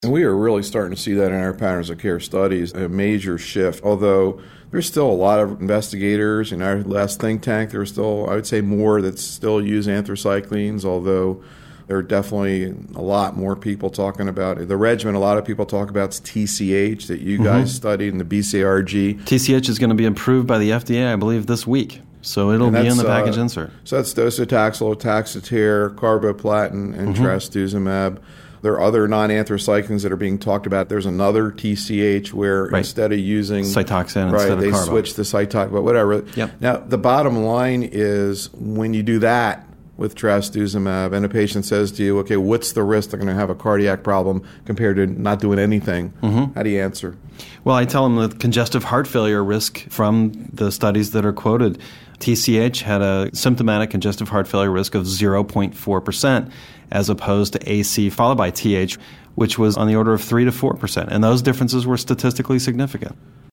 And we are really starting to see that in our patterns of care studies, a major shift, although there's still a lot of investigators. In our last think tank, there's still, I would say, more that still use anthracyclines, although there are definitely a lot more people talking about it. The regimen a lot of people talk about is TCH that you guys studied, and the BCRG. TCH is going to be approved by the FDA, I believe, this week. So it'll be in the package insert. So that's docetaxel, taxotere, carboplatin, and trastuzumab. There are other non-anthracyclines that are being talked about. There's another TCH where instead of using Cytoxan instead of they carbo. switch to Cytoxan, but whatever. Yep. Now, the bottom line is when you do that with trastuzumab and a patient says to you, okay, what's the risk they're going to have a cardiac problem compared to not doing anything? How do you answer? Well, I tell them the congestive heart failure risk from the studies that are quoted. TCH had a symptomatic congestive heart failure risk of 0.4% as opposed to AC followed by TH, which was on the order of 3 to 4%. And those differences were statistically significant.